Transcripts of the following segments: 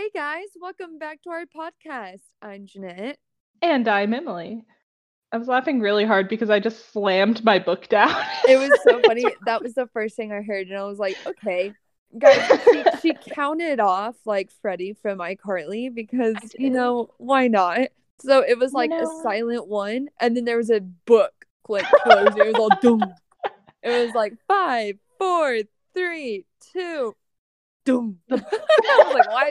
Hey guys, welcome back to our podcast. I'm Jeanette. And I'm Emily. I was laughing really hard because I just slammed my book down. It was so funny. That was the first thing I heard, and I was like, okay. Guys, she counted off like Freddie from iCarly because, why not? So it was like a silent one, and then there was a book like closing. It was all doom. It was like 5, 4, 3, 2, doom. I was like, what?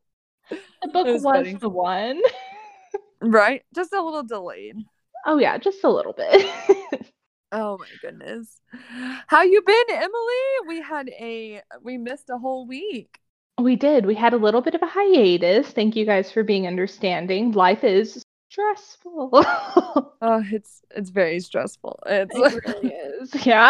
The book was funny. The one. Right? Just a little delayed. Oh yeah, just a little bit. Oh my goodness. How you been, Emily? We missed a whole week. We did. We had a little bit of a hiatus. Thank you guys for being understanding. Life is stressful. Oh, it's very stressful. It really is. Yeah.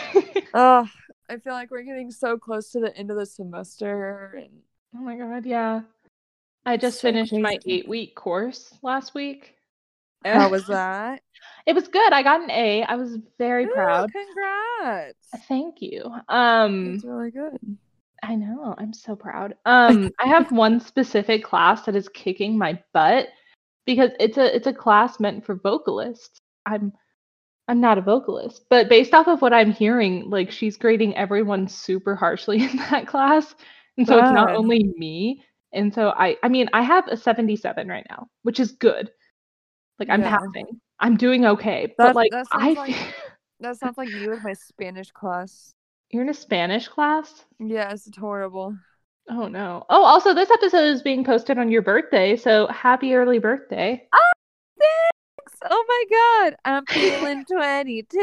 Oh, I feel like we're getting so close to the end of the semester and oh my god, yeah. I just finished my 8-week course last week. How was that? It was good. I got an A. I was very proud. Congrats. Thank you. That's really good. I know. I'm so proud. I have one specific class that is kicking my butt because it's a class meant for vocalists. I'm not a vocalist, but based off of what I'm hearing, like she's grading everyone super harshly in that class. And so it's not only me. And so I mean, I have a 77 right now, which is good. Like I'm passing. I'm doing okay. But like that sounds like you with my Spanish class. You're in a Spanish class? Yes, it's horrible. Oh no. Oh, also this episode is being posted on your birthday, so happy early birthday. Oh, thanks. Oh my god. I'm feeling 22.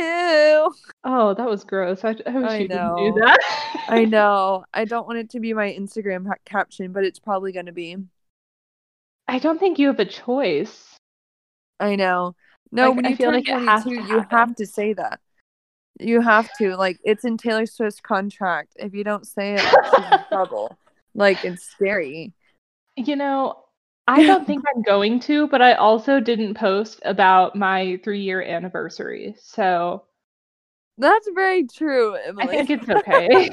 Oh, that was gross. I wish you didn't do that. I know. I don't want it to be my Instagram caption, but it's probably going to be. I don't think you have a choice. I know. No, like, when you turn 22, you have to say that. You have to. Like, it's in Taylor Swift's contract. If you don't say it, like, she's in trouble. Like, it's scary. You know, I don't think I'm going to, but I also didn't post about my 3-year anniversary. So that's very true, Emily. I think it's okay.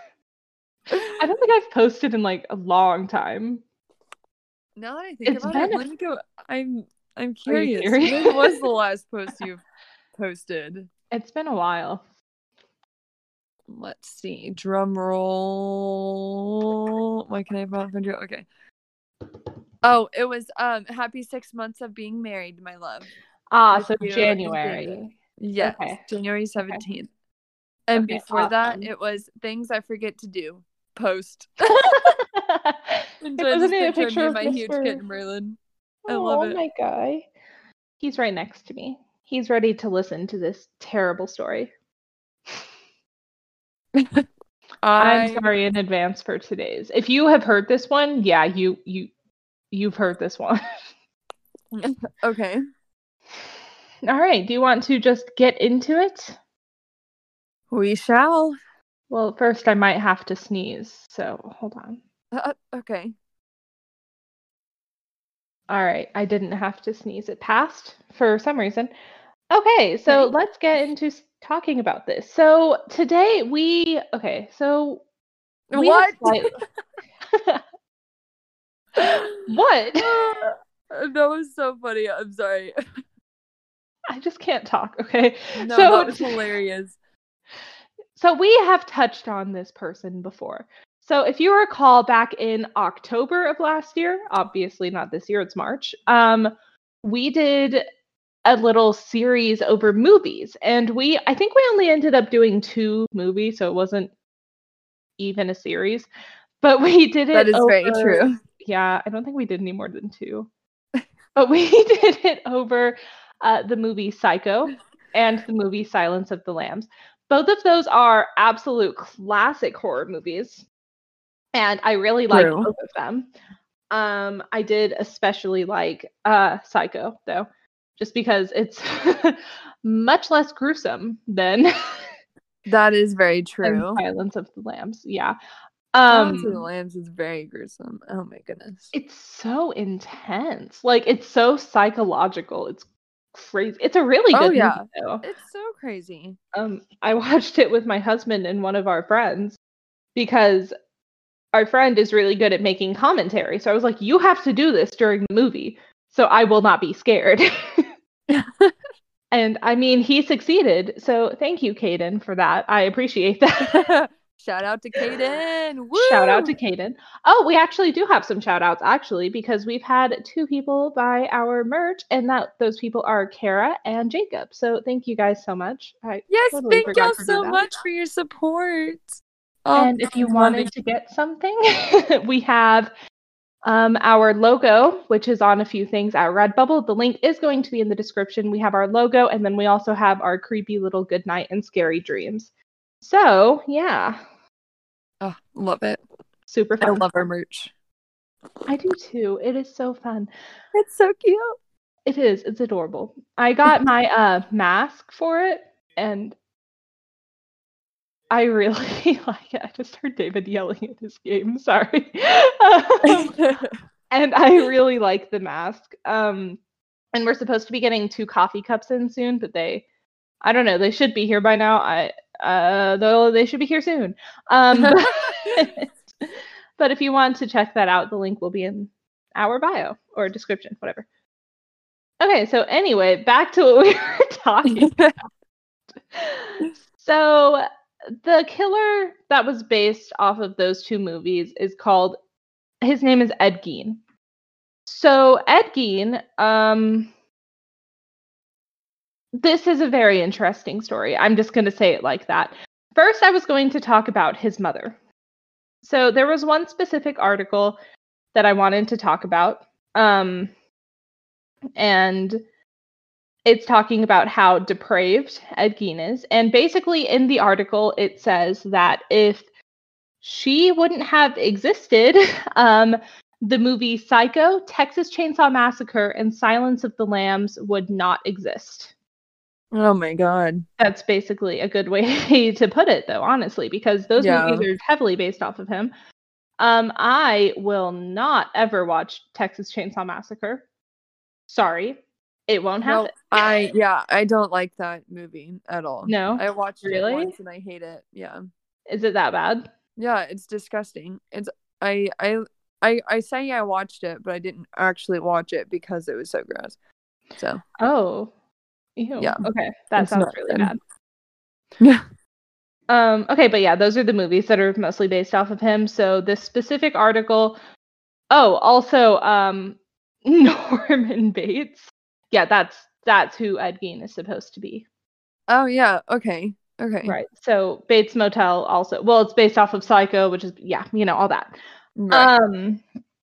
I don't think I've posted in like a long time. Now that I think about it, let me go. I'm curious. When was the last post you've posted? It's been a while. Let's see. Drum roll. Why can I find you? Okay. Oh, it was happy 6 months of being married, my love. So January. Yes, okay. January 17th. Okay. And before that, it was things I forget to do. Post. Wasn't it a picture of my huge kitten Merlin? I love it. Oh my guy. He's right next to me. He's ready to listen to this terrible story. I'm sorry in advance for today's. If you have heard this one, yeah, you've heard this one. Okay. All right. Do you want to just get into it? We shall. Well, first I might have to sneeze, so hold on. Okay. All right, I didn't have to sneeze. It passed for some reason. Okay, so let's get into talking about this. So today what? What? That was so funny. I'm sorry. I just can't talk, okay? No, that was hilarious. So we have touched on this person before. So if you recall back in October of last year, obviously not this year, it's March, we did a little series over movies. And I think we only ended up doing 2 movies, so it wasn't even a series. But we did it. That is very true. Yeah, I don't think we did any more than 2. But we did it over the movie Psycho and the movie Silence of the Lambs. Both of those are absolute classic horror movies. And I really like both of them. I did especially like Psycho, though, just because it's much less gruesome than that is very true. Silence of the Lambs, yeah. Silence of the Lambs is very gruesome. Oh my goodness. It's so intense. Like, it's so psychological. It's crazy. It's a really good movie, though. It's so crazy. I watched it with my husband and one of our friends because our friend is really good at making commentary. So I was like, you have to do this during the movie, so I will not be scared. And I mean, he succeeded. So thank you, Caden, for that. I appreciate that. Shout out to Caden. Woo! Shout out to Caden. Oh, we actually do have some shout outs, actually, because we've had 2 people buy our merch, and those people are Kara and Jacob. So thank you guys so much. Yes, totally thank y'all forgot to do so that. much for your support. And if you wanted to get something, we have our logo, which is on a few things at Redbubble. The link is going to be in the description. We have our logo, and then we also have our creepy little good night and scary dreams. So, yeah. Oh, love it. Super fun. I love our merch. I do too. It is so fun. It's so cute. It is. It's adorable. I got my mask for it, and I really like it. I just heard David yelling at his game. Sorry. And I really like the mask. And we're supposed to be getting 2 coffee cups in soon, but I don't know, they should be here by now. Though they should be here soon. But if you want to check that out, the link will be in our bio or description, whatever. Okay, so anyway, back to what we were talking about. So the killer that was based off of those 2 movies his name is Ed Gein. So Ed Gein, this is a very interesting story. I'm just going to say it like that. First, I was going to talk about his mother. So there was one specific article that I wanted to talk about. And it's talking about how depraved Ed Gein is. And basically in the article, it says that if she wouldn't have existed, the movie Psycho, Texas Chainsaw Massacre, and Silence of the Lambs would not exist. Oh my god. That's basically a good way to put it, though, honestly, because those movies are heavily based off of him. I will not ever watch Texas Chainsaw Massacre. Sorry. It won't happen. No, I don't like that movie at all. No? I watched Really? it once and I hate it. Yeah. Is it that bad? Yeah, it's disgusting. I say I watched it, but I didn't actually watch it because it was so gross. So. Oh. Ew. Yeah. Okay. That sounds really bad. Yeah. Okay, but yeah, those are the movies that are mostly based off of him. So this specific article. Oh, also, Norman Bates. Yeah, that's who Ed Gein is supposed to be. Oh yeah. Okay. Right. So Bates Motel also. Well, it's based off of Psycho, which is all that. Right.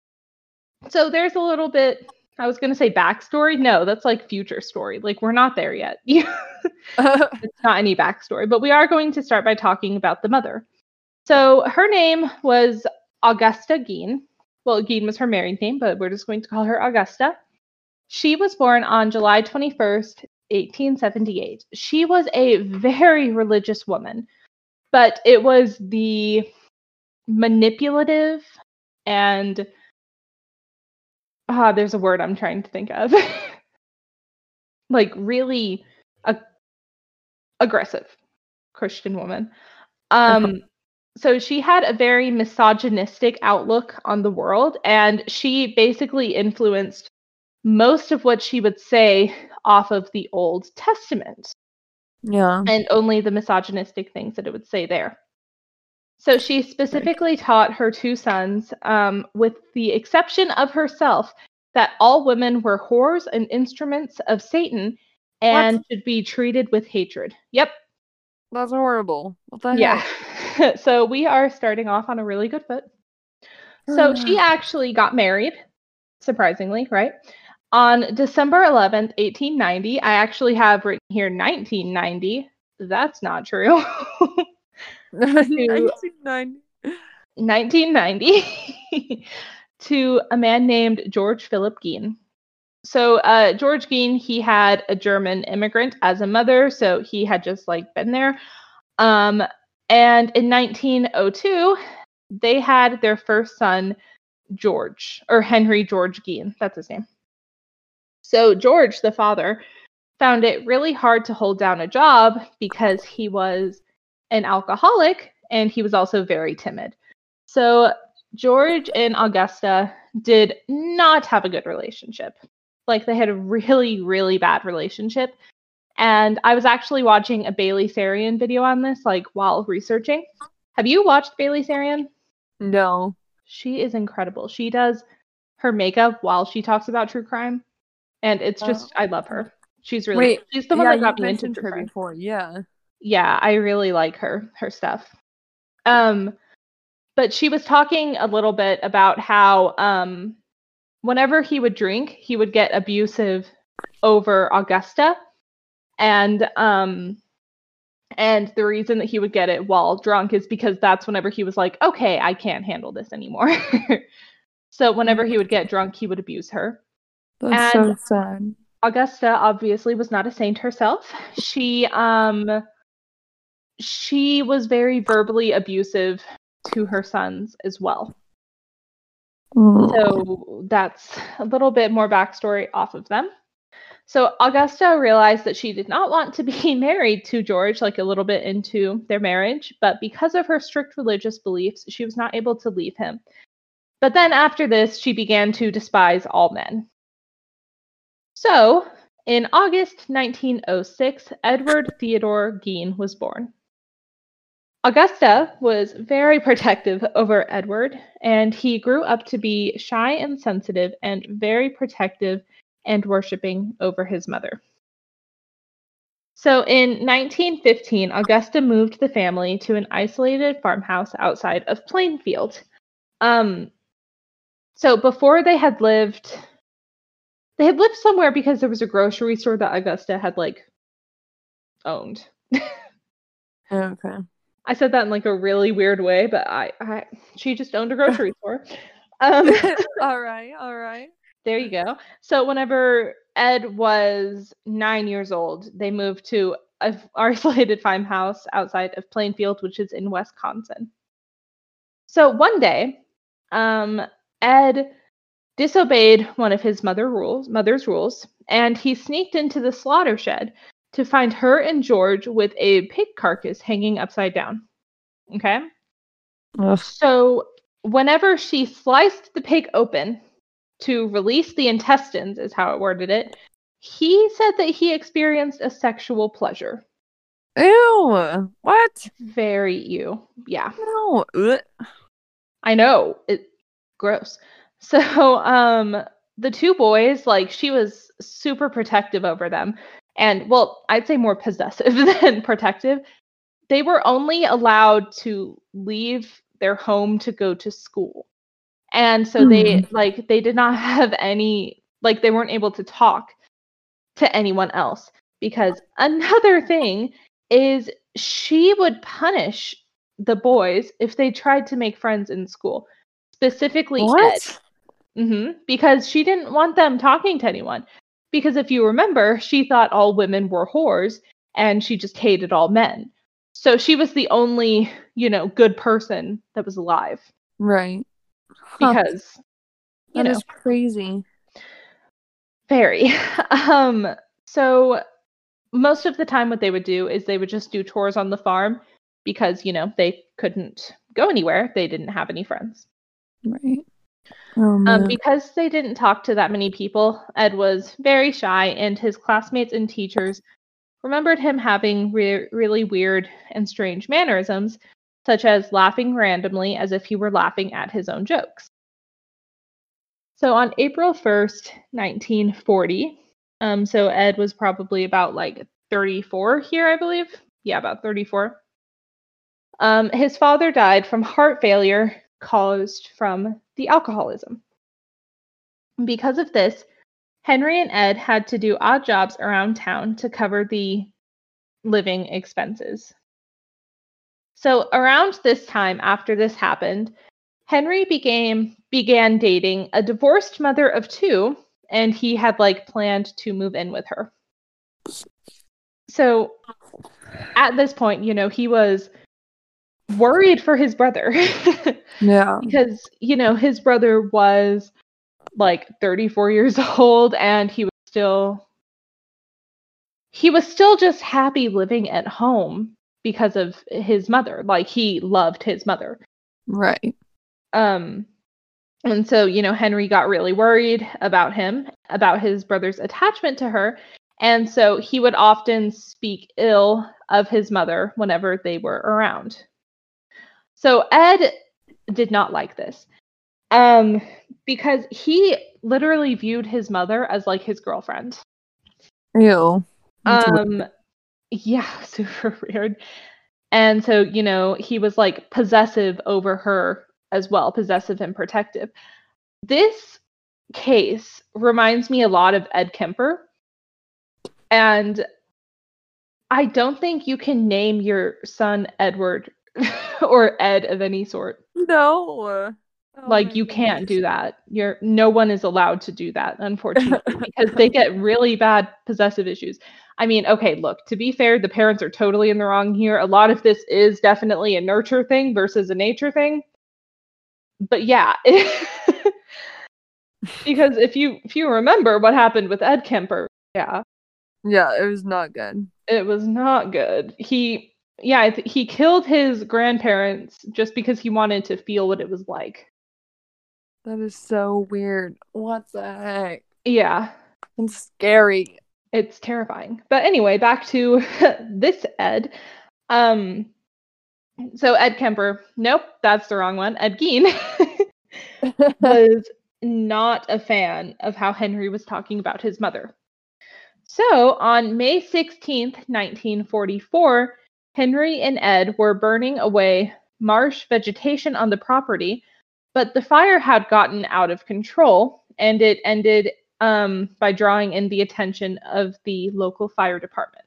So there's a little bit. I was gonna say backstory. No, that's like future story. Like we're not there yet. It's not any backstory, but we are going to start by talking about the mother. So her name was Augusta Gein. Well, Gein was her married name, but we're just going to call her Augusta. She was born on July 21st, 1878. She was a very religious woman, but it was the manipulative and there's a word I'm trying to think of. Like really aggressive Christian woman. So she had a very misogynistic outlook on the world, and she basically influenced most of what she would say off of the Old Testament. Yeah. And only the misogynistic things that it would say there. So she specifically taught her 2 sons, with the exception of herself, that all women were whores and instruments of Satan and should be treated with hatred. Yep. That's horrible. What the heck? Yeah. So we are starting off on a really good foot. So she actually got married, surprisingly, right? On December 11th, 1890. I actually have written here 1990. That's not true. 1990 to a man named George Philip Gein. So George Gein, he had a German immigrant as a mother, so he had just been there. And in 1902, they had their first son, Henry George Gein. That's his name. So George, the father, found it really hard to hold down a job because he was an alcoholic and he was also very timid. So George and Augusta did not have a good relationship. Like, they had a really, really bad relationship. And I was actually watching a Bailey Sarian video on this, like, while researching. Have you watched Bailey Sarian? No. She is incredible. She does her makeup while she talks about true crime. And it's just, I love her. She's really cool. She's the one that got me into true crime. Before. Yeah. Yeah, I really like her stuff. But she was talking a little bit about how whenever he would drink, he would get abusive over Augusta. And the reason that he would get it while drunk is because that's whenever he was like, okay, I can't handle this anymore. So whenever he would get drunk, he would abuse her. That's so sad. Augusta obviously was not a saint herself. She was very verbally abusive to her sons as well. So that's a little bit more backstory off of them. So Augusta realized that she did not want to be married to George, like a little bit into their marriage, but because of her strict religious beliefs, she was not able to leave him. But then after this, she began to despise all men. So, in August 1906, Edward Theodore Gein was born. Augusta was very protective over Edward, and he grew up to be shy and sensitive and very protective and worshiping over his mother. So in 1915, Augusta moved the family to an isolated farmhouse outside of Plainfield. So before they had lived somewhere because there was a grocery store that Augusta had like owned. Okay. I said that in like a really weird way, but she just owned a grocery store. All right. There you go. So whenever Ed was 9 years old, they moved to an isolated farmhouse outside of Plainfield, which is in Wisconsin. So one day, Ed disobeyed one of his mother's rules, and he sneaked into the slaughter shed to find her and George with a pig carcass hanging upside down. Okay? Ugh. So whenever she sliced the pig open to release the intestines, is how it worded it, he said that he experienced a sexual pleasure. Ew! What? Very ew. Yeah. No. Ugh. I know. It's gross. So, the two boys, like, she was super protective over them. And, well, I'd say more possessive than protective. They were only allowed to leave their home to go to school. And so they did not have any, like, they weren't able to talk to anyone else. Because another thing is she would punish the boys if they tried to make friends in school. Specifically Ed. Because she didn't want them talking to anyone. Because if you remember, she thought all women were whores and she just hated all men. So she was the only, good person that was alive. Right. Because, that is crazy. Very. So most of the time what they would do is they would just do chores on the farm because, they couldn't go anywhere. They didn't have any friends. Right. Oh, because they didn't talk to that many people, Ed was very shy, and his classmates and teachers remembered him having really weird and strange mannerisms, such as laughing randomly as if he were laughing at his own jokes. So on April 1st, 1940, so Ed was probably about like 34 here, I believe. Yeah, about 34. His father died from heart failure caused from the alcoholism. Because of this, Henry and Ed had to do odd jobs around town to cover the living expenses. So around this time after this happened, Henry began dating a divorced mother of two, and he had planned to move in with her. So at this point, he was worried for his brother. Yeah. Because, his brother was 34 years old, and he was still just happy living at home because of his mother. He loved his mother. Right. And so, Henry got really worried about him, about his brother's attachment to her. And so he would often speak ill of his mother whenever they were around. So Ed did not like this. Because he literally viewed his mother as like his girlfriend. Ew. Yeah, super weird. And so, he was like possessive over her as well, possessive and protective. This case reminds me a lot of Ed Kemper. And I don't think you can name your son Edward or Ed of any sort. No. Like, you can't do that. No one is allowed to do that, unfortunately, because they get really bad possessive issues. I mean, okay, look, to be fair, the parents are totally in the wrong here. A lot of this is definitely a nurture thing versus a nature thing. But yeah, because if you remember what happened with Ed Kemper, yeah, it was not good. It was not good. He killed his grandparents just because he wanted to feel what it was like. That is so weird. What the heck? Yeah. It's scary. It's terrifying. But anyway, back to this Ed. So Ed Kemper, nope, that's the wrong one. Ed Gein was not a fan of how Henry was talking about his mother. So on May 16th, 1944, Henry and Ed were burning away marsh vegetation on the property, but the fire had gotten out of control, and it ended by drawing in the attention of the local fire department.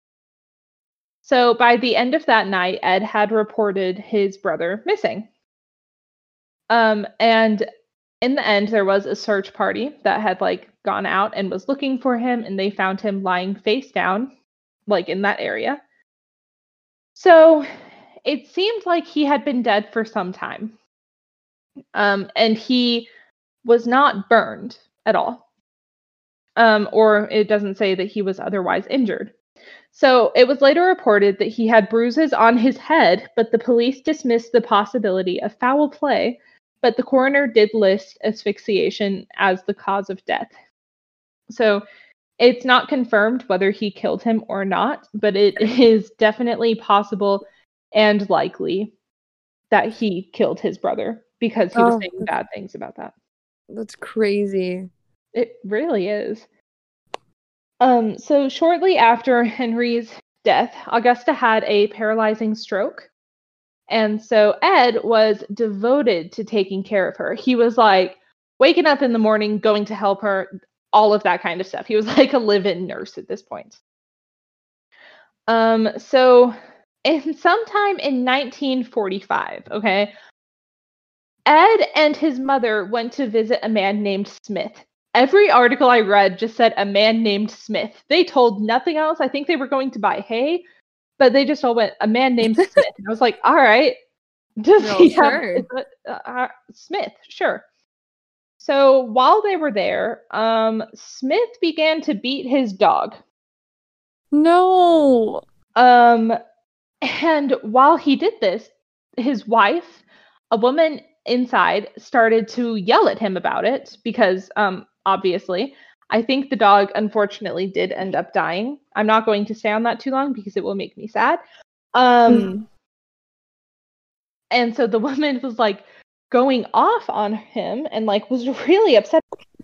So by the end of that night, Ed had reported his brother missing. And in the end, there was a search party that had gone out and was looking for him, and they found him lying face down, in that area. So it seemed like he had been dead for some time. And he was not burned at all. Or it doesn't say that he was otherwise injured. So it was later reported that he had bruises on his head, but the police dismissed the possibility of foul play. But the coroner did list asphyxiation as the cause of death. So it's not confirmed whether he killed him or not, but it is definitely possible and likely that he killed his brother because he was saying bad things about that. That's crazy. It really is. So shortly after Henry's death, Augusta had a paralyzing stroke. And so Ed was devoted to taking care of her. He was waking up in the morning, going to help her, all of that kind of stuff. He was like a live-in nurse at this point. So sometime in 1945, okay, Ed and his mother went to visit a man named Smith. Every article I read just said a man named Smith. They told nothing else. I think they were going to buy hay, but they just all went, a man named Smith. And I was like, all right. Does he have Smith? Sure. So while they were there, Smith began to beat his dog. No. And while he did this, his wife, a woman inside, started to yell at him about it because, obviously, I think the dog unfortunately did end up dying. I'm not going to stay on that too long because it will make me sad. And so the woman was going off on him and was really upset.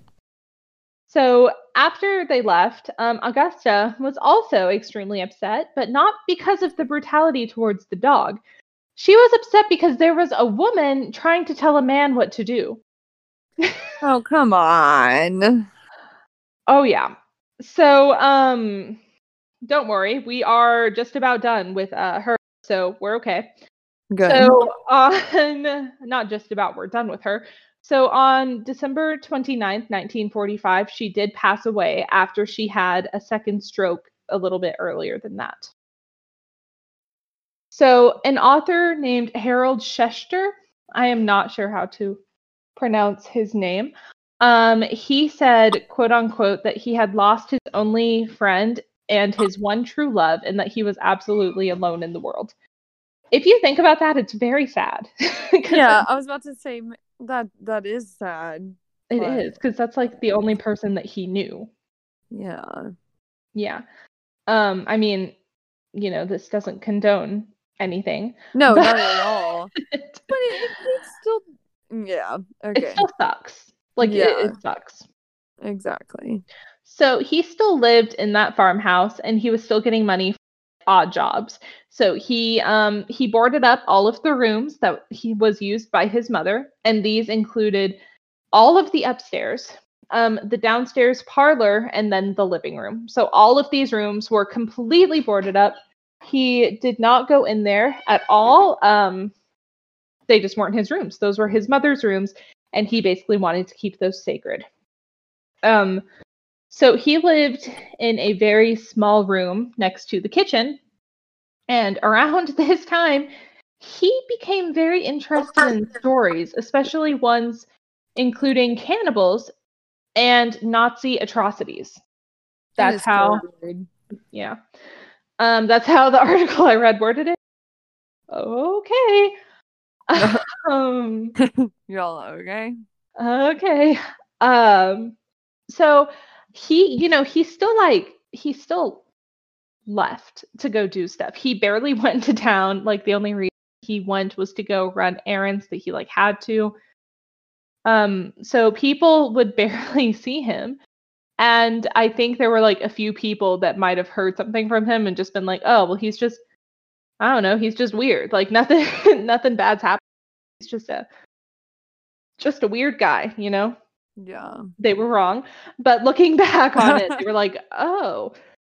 So after they left, Augusta was also extremely upset, but not because of the brutality towards the dog. She was upset because there was a woman trying to tell a man what to do. Oh, come on. Oh, yeah. So, don't worry. We are just about done with her, so we're okay. Good. So, not just about, we're done with her. So, on December 29th, 1945, she did pass away after she had a second stroke a little bit earlier than that. So, an author named Harold Schechter, I am not sure how to pronounce his name, he said, quote unquote, that he had lost his only friend and his one true love, and that he was absolutely alone in the world. if you think about that, it's very sad. Yeah, I was about to say that is sad. It is, because that's like the only person that he knew. Yeah. Yeah. I mean, this doesn't condone anything. No, but... not at all. But it's still, yeah, okay. It still sucks. Like, yeah, it sucks. Exactly. So he still lived in that farmhouse, and he was still getting money for odd jobs. So he boarded up all of the rooms that he was used by his mother, and these included all of the upstairs, the downstairs parlor, and then the living room. So all of these rooms were completely boarded up. He did not go in there at all. They just weren't his rooms. Those were his mother's rooms, and he basically wanted to keep those sacred. So he lived in a very small room next to the kitchen, and around this time, he became very interested in stories, especially ones including cannibals and Nazi atrocities. That's how. Yeah. That's how the article I read worded it. Okay. Y'all okay? Okay. So he still left to go do stuff. He barely went to town. Like, the only reason he went was to go run errands that he had to. So people would barely see him. And I think there were a few people that might have heard something from him and just been like, oh, well, he's just, I don't know, he's just weird. Like, nothing bad's happened. He's just a weird guy, Yeah. They were wrong. But looking back on it, they were like, oh.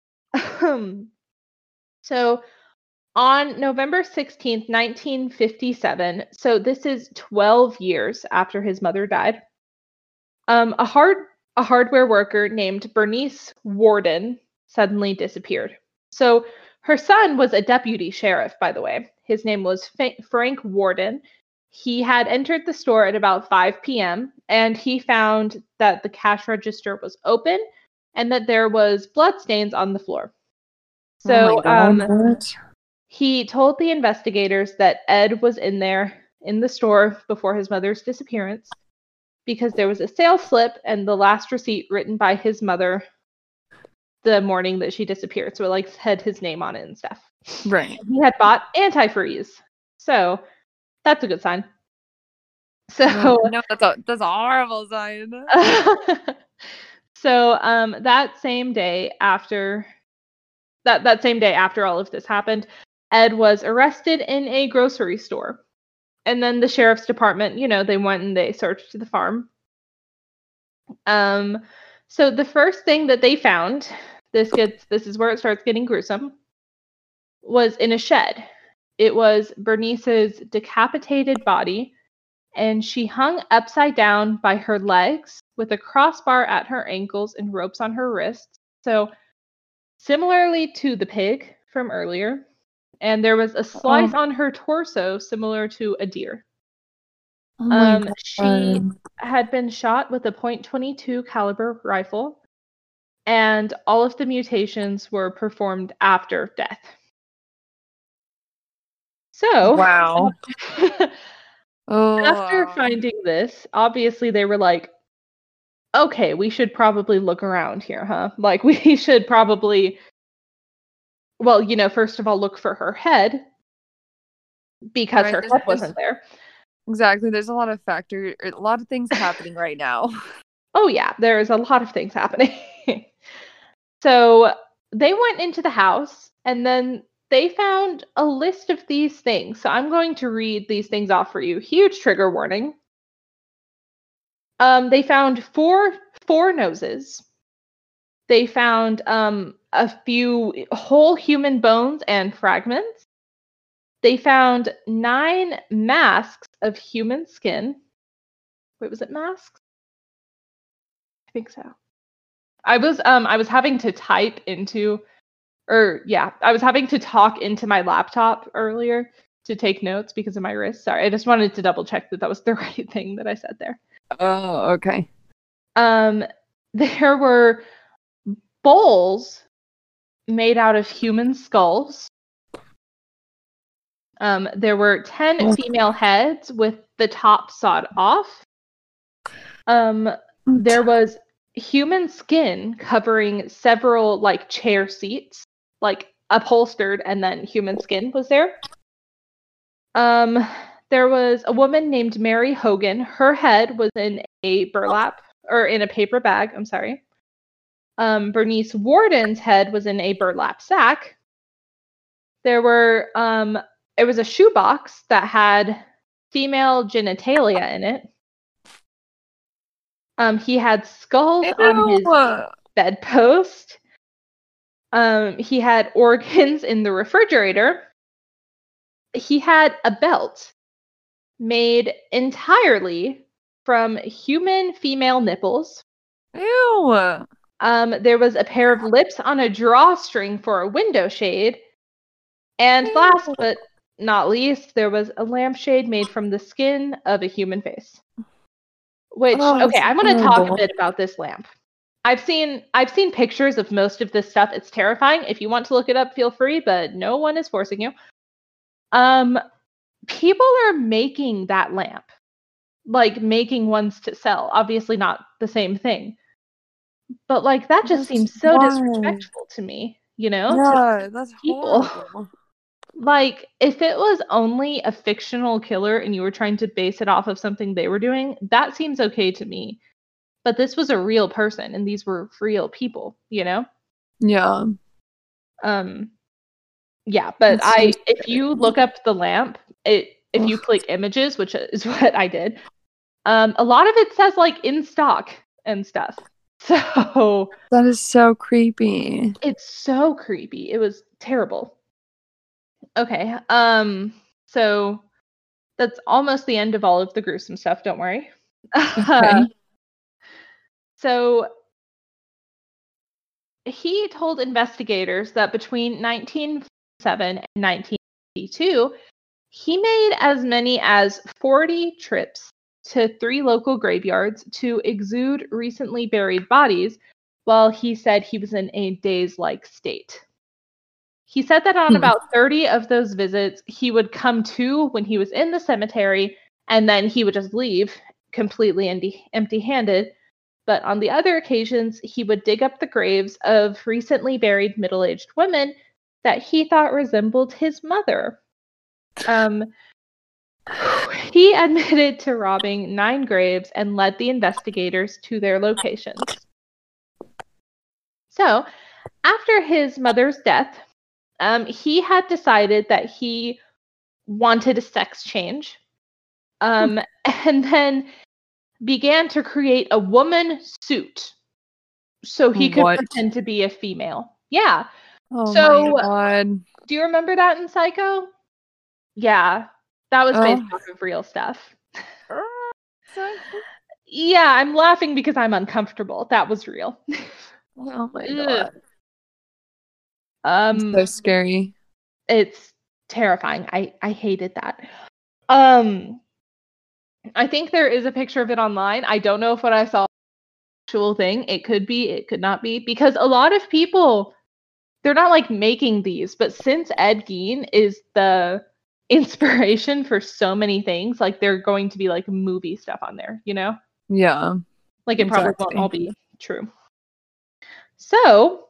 So on November 16th, 1957, so this is 12 years after his mother died, a hardware worker named Bernice Worden suddenly disappeared. So her son was a deputy sheriff, by the way. His name was Frank Worden. He had entered the store at about 5 p.m. and he found that the cash register was open and that there was bloodstains on the floor. So he told the investigators that Ed was in there in the store before his mother's disappearance because there was a sales slip and the last receipt written by his mother the morning that she disappeared. So it had his name on it and stuff. Right. He had bought antifreeze. So that's a good sign. So no, that's a horrible sign. So that same day after all of this happened, Ed was arrested in a grocery store. And then the sheriff's department, they went and they searched the farm. So the first thing that they found, this is where it starts getting gruesome, was in a shed. It was Bernice's decapitated body, and she hung upside down by her legs with a crossbar at her ankles and ropes on her wrists. So similarly to the pig from earlier. And there was a slice on her torso similar to a deer. Oh my God. She had been shot with a .22 caliber rifle, and all of the mutations were performed after death. So, wow. After finding this, obviously they were like, okay, we should probably look around here, huh? We should probably, well, first of all, look for her head because her head wasn't there. Exactly. There's a lot of things happening right now. Oh, yeah, there's a lot of things happening. So they went into the house and then they found a list of these things. So I'm going to read these things off for you. Huge trigger warning. They found four noses. They found a few whole human bones and fragments. They found 9 masks of human skin. Wait, was it masks? I think so. I was having to type into, I was having to talk into my laptop earlier to take notes because of my wrist. Sorry, I just wanted to double check that was the right thing that I said there. Oh, okay. There were bowls made out of human skulls. There were 10 female heads with the top sawed off. There was human skin covering several like chair seats, like upholstered, and then human skin was there. There was a woman named Mary Hogan. Her head was in a burlap or in a paper bag. I'm sorry. Bernice Warden's head was in a burlap sack. There were it was a shoebox that had female genitalia in it. He had skulls on his bedpost. He had organs in the refrigerator. He had a belt made entirely from human female nipples. Ew. There was a pair of lips on a drawstring for a window shade. And last but not least, there was a lampshade made from the skin of a human face. Which, okay, I want to talk a bit about this lamp. I've seen pictures of most of this stuff. It's terrifying. If you want to look it up, feel free, but no one is forcing you. People are making that lamp. Like, making ones to sell. Obviously not the same thing. But, like, that just seems so disrespectful to me, you know? Yeah, that's people. Horrible. Like, if it was only a fictional killer and you were trying to base it off of something they were doing, that seems okay to me. But this was a real person, and these were real people, you know? Yeah. Yeah, but if you look up the lamp, if you click images, which is what I did, a lot of it says, like, in stock and stuff. So... That is so creepy. It's so creepy. It was terrible. Okay, so that's almost the end of all of the gruesome stuff, don't worry. Okay. So he told investigators that between 1907 and 1982, he made as many as 40 trips to 3 local graveyards to exhume recently buried bodies, while he said he was in a daze-like state. He said that on about 30 of those visits, he would come to when he was in the cemetery, and then he would just leave completely empty-handed. But on the other occasions, he would dig up the graves of recently buried middle-aged women that he thought resembled his mother. He admitted to robbing 9 graves and led the investigators to their locations. So, after his mother's death, he had decided that he wanted a sex change, and then began to create a woman suit so he could pretend to be a female. Yeah. Oh so, my God. Do you remember that in Psycho? Yeah. That was based off of real stuff. Yeah, I'm laughing because I'm uncomfortable. That was real. Oh my God. It's so scary. It's terrifying. I hated that. I think there is a picture of it online. I don't know if what I saw was an actual thing. It could be, it could not be, because a lot of people, they're not like making these, but since Ed Gein is the inspiration for so many things, like they're going to be like movie stuff on there, you know? Yeah. Like it probably won't all be true. So,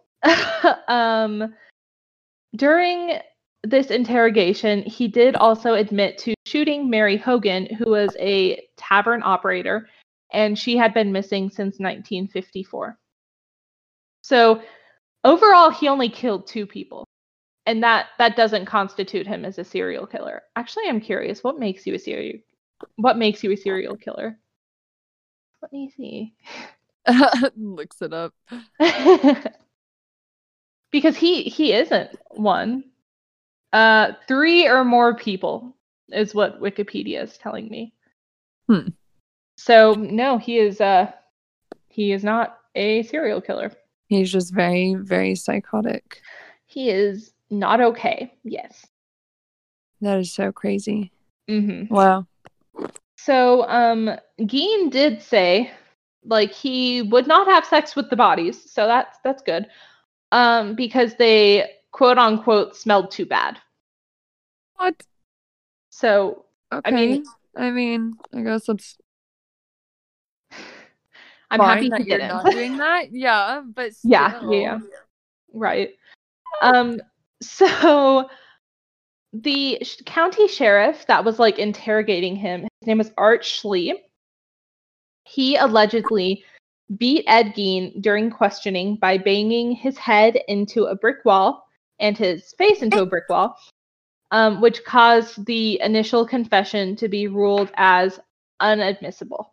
during this interrogation, he did also admit to shooting Mary Hogan, who was a tavern operator, and she had been missing since 1954. So, overall, he only killed 2 people, and that doesn't constitute him as a serial killer. Actually, I'm curious, what makes you a serial killer? Let me see. Looks it up. Because he isn't one. 3 or more people is what Wikipedia is telling me. So no, he is not a serial killer. He's just very, very psychotic. He is not okay. Yes. That is so crazy. Mm-hmm. Wow. So Gein did say, like, he would not have sex with the bodies, so that's good. Because they quote unquote smelled too bad. What? So, Okay. I guess it's I'm fine happy he that you're didn't. not doing that. Yeah, but Yeah, still. right. So the county sheriff that was like interrogating him, his name was Art Schlee. He allegedly beat Ed Gein during questioning by banging his head into a brick wall and his face into a brick wall, which caused the initial confession to be ruled as unadmissible.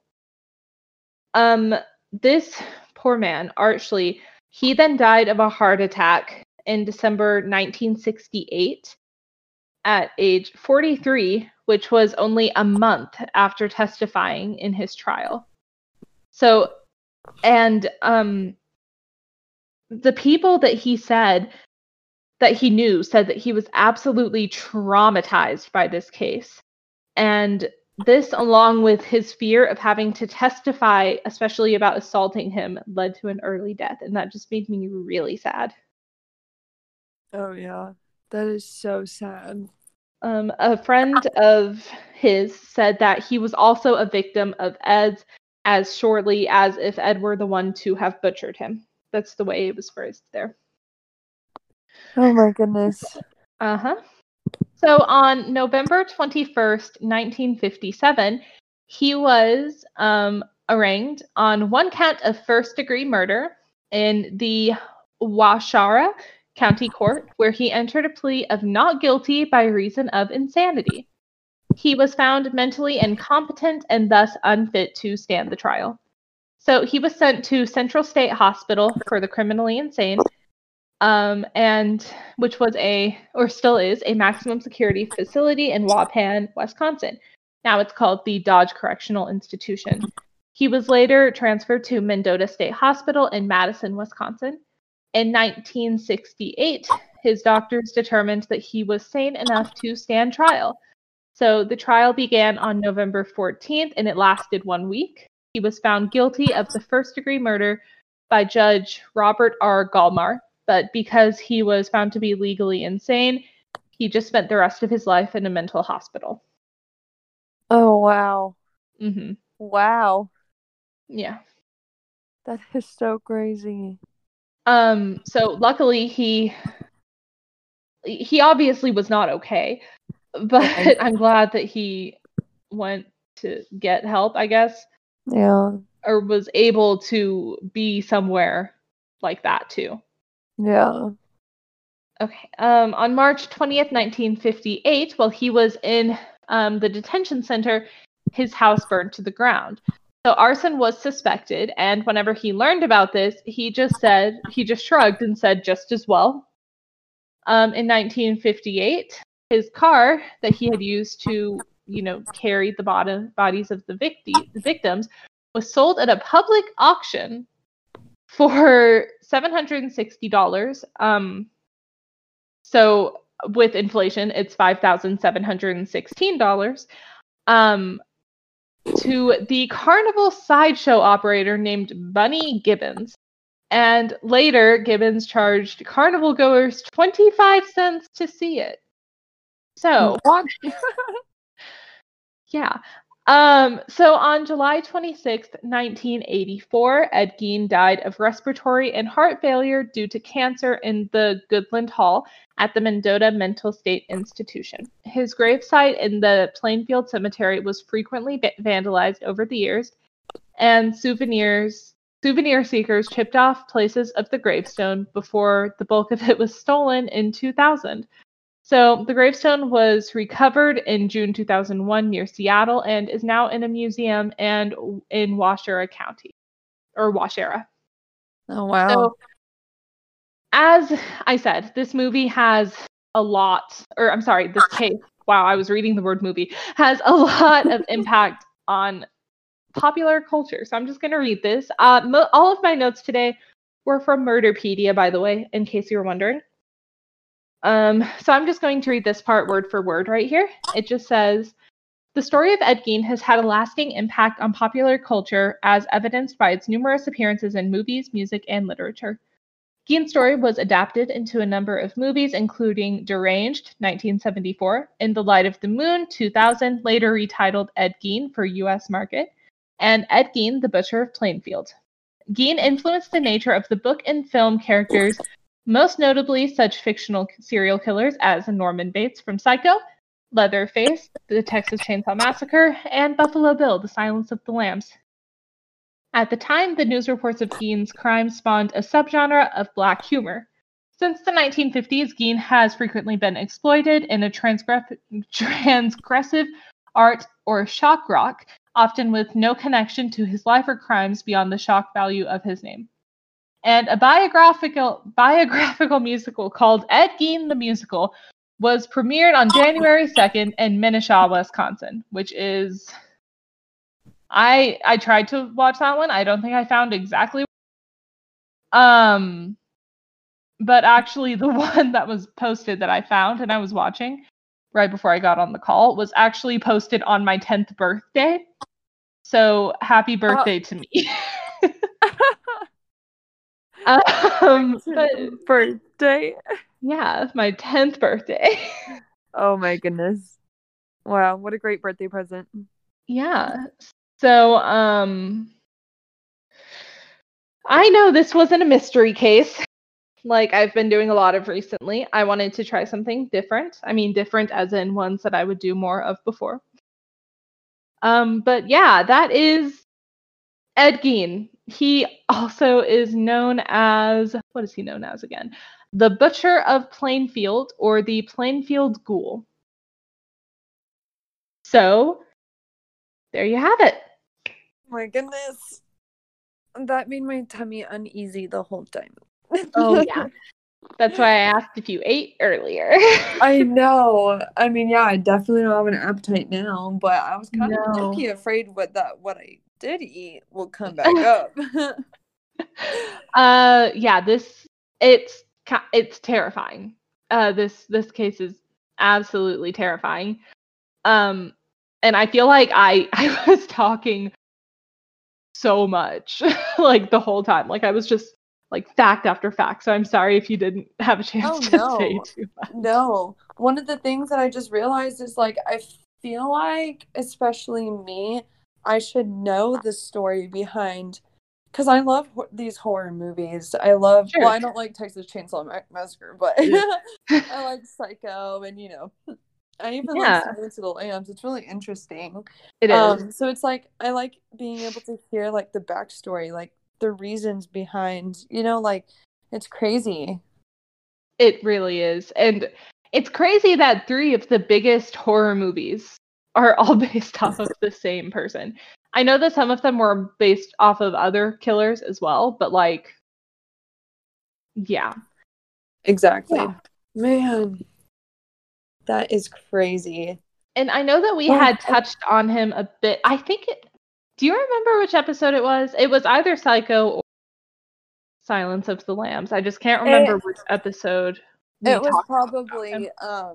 This poor man, Art Schlee, he then died of a heart attack in December 1968 at age 43, which was only a month after testifying in his trial. So, and the people that he said that he knew said that he was absolutely traumatized by this case. And this, along with his fear of having to testify, especially about assaulting him, led to an early death. And that just made me really sad. Oh, yeah. That is so sad. A friend of his said that he was also a victim of Ed's as surely as if Ed were the one to have butchered him. That's the way it was phrased there. Oh my goodness. Uh-huh. So on November 21st, 1957, he was arraigned on one count of first-degree murder in the Waushara County Court, where he entered a plea of not guilty by reason of insanity. He was found mentally incompetent and thus unfit to stand the trial. So he was sent to Central State Hospital for the criminally insane, and which was or still is, a maximum security facility in Waupun, Wisconsin. Now it's called the Dodge Correctional Institution. He was later transferred to Mendota State Hospital in Madison, Wisconsin. In 1968, his doctors determined that he was sane enough to stand trial. So the trial began on November 14th, and it lasted 1 week. He was found guilty of the first-degree murder by Judge Robert R. Galmar, but because he was found to be legally insane, he just spent the rest of his life in a mental hospital. Oh, wow. Mm-hmm. Wow. Yeah. That is so crazy. So luckily he obviously was not okay, but Right. I'm glad that he went to get help, I guess. Yeah. Or was able to be somewhere like that too. Yeah. Okay. On March 20th, 1958, while he was in the detention center, his house burned to the ground. So arson was suspected, and whenever he learned about this, he just shrugged and said, just as well. In 1958, his car that he had used to, carry the bodies of the victims was sold at a public auction for $760. So with inflation, it's $5,716. To the carnival sideshow operator named Bunny Gibbons. And later, Gibbons charged carnival goers 25 cents to see it. So, What? yeah. So on July 26th, 1984, Ed Gein died of respiratory and heart failure due to cancer in the Goodland Hall at the Mendota Mental State Institution. His gravesite in the Plainfield Cemetery was frequently vandalized over the years, and souvenir seekers chipped off places of the gravestone before the bulk of it was stolen in 2000. So the gravestone was recovered in June 2001 near Seattle and is now in a museum and in Waushara County, or Waushara. Oh, wow. So, as I said, this movie has a lot, this case, wow, I was reading the word movie, has a lot of impact on popular culture. So I'm just going to read this. All of my notes today were from Murderpedia, by the way, in case you were wondering. So I'm just going to read this part word for word right here. It just says, the story of Ed Gein has had a lasting impact on popular culture as evidenced by its numerous appearances in movies, music, and literature. Gein's story was adapted into a number of movies, including Deranged, 1974, In the Light of the Moon, 2000, later retitled Ed Gein for U.S. market, and Ed Gein, the Butcher of Plainfield. Gein influenced the nature of the book and film characters, most notably such fictional serial killers as Norman Bates from Psycho, Leatherface, the Texas Chainsaw Massacre, and Buffalo Bill, The Silence of the Lambs. At the time, the news reports of Gein's crimes spawned a subgenre of black humor. Since the 1950s, Gein has frequently been exploited in a transgressive art or shock rock, often with no connection to his life or crimes beyond the shock value of his name. And a biographical musical called Ed Gein the Musical was premiered on January 2nd in Minnesota, Wisconsin, which is... I tried to watch that one. I don't think I found exactly. But actually the one that was posted that I found and I was watching right before I got on the call was actually posted on my 10th birthday. So happy birthday to me. Birthday? Yeah, my 10th birthday. Oh my goodness. Wow, what a great birthday present. Yeah. So, I know this wasn't a mystery case like I've been doing a lot of recently. I wanted to try something different. I mean, different as in ones that I would do more of before. But yeah, that is Ed Gein. He also is known as, what is he known as again? The Butcher of Plainfield, or the Plainfield Ghoul. So, there you have it. My goodness. That made my tummy uneasy the whole time. Oh, yeah. That's why I asked if you ate earlier. I know. I mean, yeah, I definitely don't have an appetite now, but I was kind of low-key afraid what I did eat will come back up. Yeah, it's terrifying. This case is absolutely terrifying. And I feel like I was talking so much like the whole time. Like I was just like fact after fact. So I'm sorry if you didn't have a chance to say too much. No. One of the things that I just realized is like I feel like, especially me, I should know the story behind, because I love these horror movies. I love, well, I don't like Texas Chainsaw Massacre, but I like Psycho, and I even like Silence of the Lambs. It's really interesting. It is. So it's like I like being able to hear like the backstory, like the reasons behind, like it's crazy. It really is. And it's crazy that 3 of the biggest horror movies are all based off of the same person. I know that some of them were based off of other killers as well, but like, yeah. Exactly. Yeah. Man, that is crazy. And I know that we had touched on him a bit. I think do you remember which episode it was? It was either Psycho or Silence of the Lambs. I just can't remember which episode. It was probably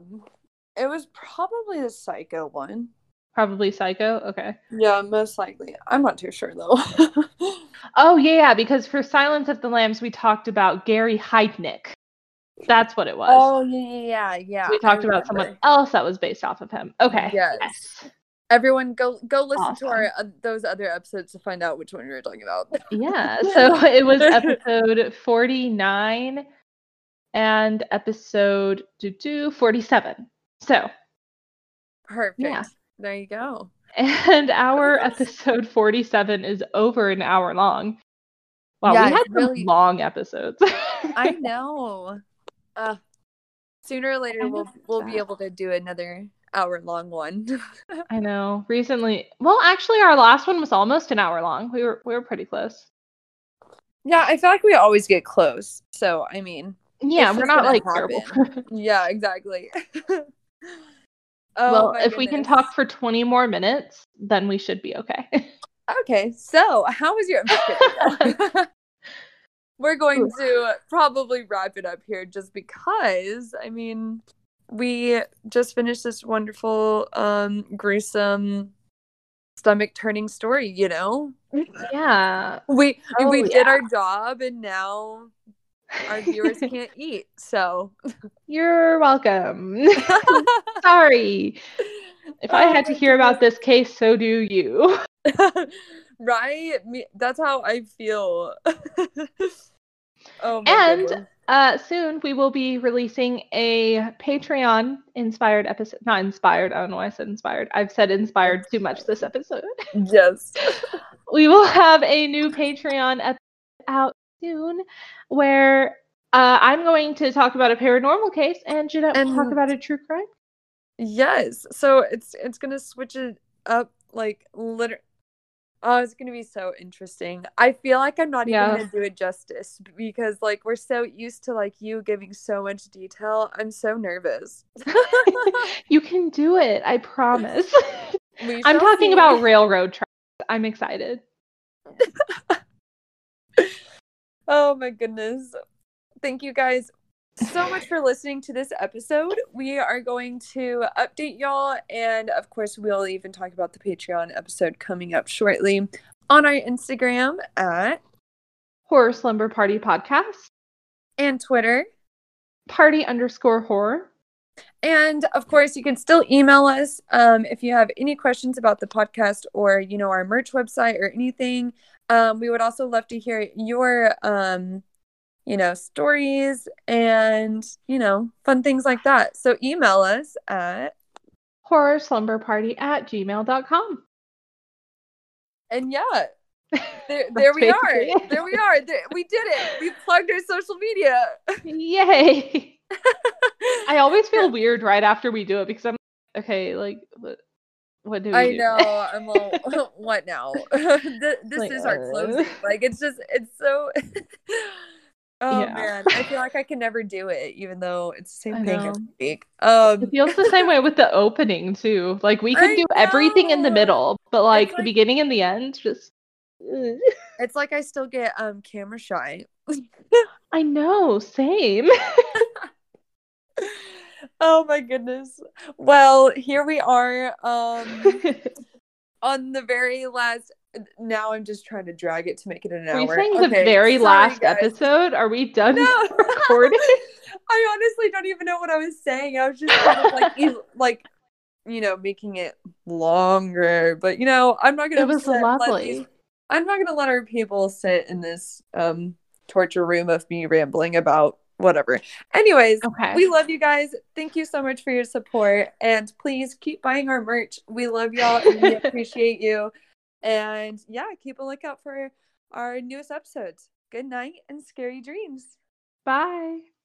the Psycho one. Probably Psycho? Okay. Yeah, most likely. I'm not too sure though. Oh yeah, because for Silence of the Lambs we talked about Gary Heidnik. That's what it was. Oh yeah. We talked about someone else that was based off of him. Okay. Yes. Everyone go listen to our those other episodes to find out which one we were talking about. Yeah. So it was episode 49 and episode 47. So perfect. Yeah. There you go. And our episode 47 is over an hour long. Wow, we had really long episodes. I know. Sooner or later we'll be able to do another hour-long one. I know. Recently, well, actually, our last one was almost an hour long. We were pretty close. Yeah, I feel like we always get close. So I mean, yeah, we're not like terrible. Yeah, exactly. Well, if we can talk for 20 more minutes, then we should be okay. Okay, so how was your episode? We're going to probably wrap it up here just because, I mean, we just finished this wonderful, gruesome, stomach-turning story, Yeah. We did our job, and now our viewers can't eat. So You're welcome. Sorry. If I had to hear about this case, so do you. Right? That's how I feel. Oh my And goodness. soon we will be releasing a Patreon inspired episode. Not inspired. I don't know why I said inspired. I've said inspired too much this episode. Yes. We will have a new Patreon episode out soon where I'm going to talk about a paranormal case and Jeanette will talk about a true crime. Yes. So it's gonna switch it up like literally. Oh, it's gonna be so interesting. I feel like I'm not even gonna do it justice because like we're so used to like you giving so much detail. I'm so nervous. You can do it, I promise. I'm talking about railroad tracks. I'm excited. Oh my goodness. Thank you guys so much for listening to this episode. We are going to update y'all, and of course we'll even talk about the Patreon episode coming up shortly on our Instagram at Horror Slumber Party Podcast and Twitter party_horror. And of course you can still email us if you have any questions about the podcast or our merch website or anything. We would also love to hear your stories and, fun things like that. So email us at horrorslumberparty@gmail.com. And yeah, there we are. There we are. We did it. We plugged our social media. Yay. I always feel weird right after we do it because I'm like, okay, like, what do we do? I know. I'm all, what now? This is our closing. Like, it's so... Oh yeah. Man, I feel like I can never do it, even though it's the same thing every week. It feels the same way with the opening too. Like we can do everything in the middle, but like the beginning and the end, just. It's like I still get camera shy. I know, same. Oh my goodness. Well, here we are on the very last. Now I'm just trying to drag it to make it an hour. Are we saying the very last episode? Are we done recording? I honestly don't even know what I was saying. I was just kind of like making it longer. But I'm not gonna. It was lovely. I'm not gonna let our people sit in this torture room of me rambling about whatever. Anyways, we love you guys. Thank you so much for your support, and please keep buying our merch. We love y'all and we appreciate you. And yeah, keep a lookout for our newest episodes. Good night and scary dreams. Bye.